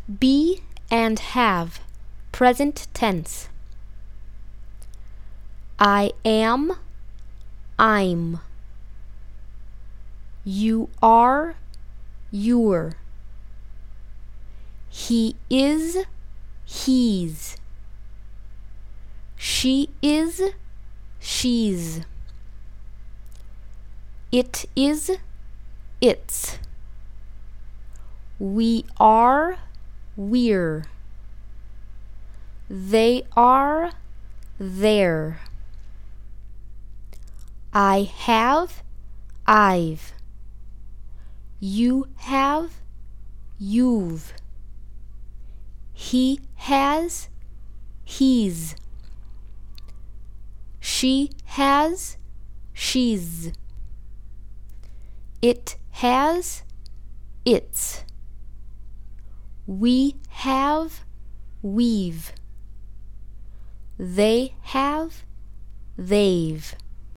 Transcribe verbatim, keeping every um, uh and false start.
Be and have, present tense. I am, I'm. You are, you're. He is, he's. She is, she's. It is, it's. We are, we're. They are, they're. I have, I've. You have, you've. He has, he's. She has, she's. It has, it's. We have, we've. They have, they've.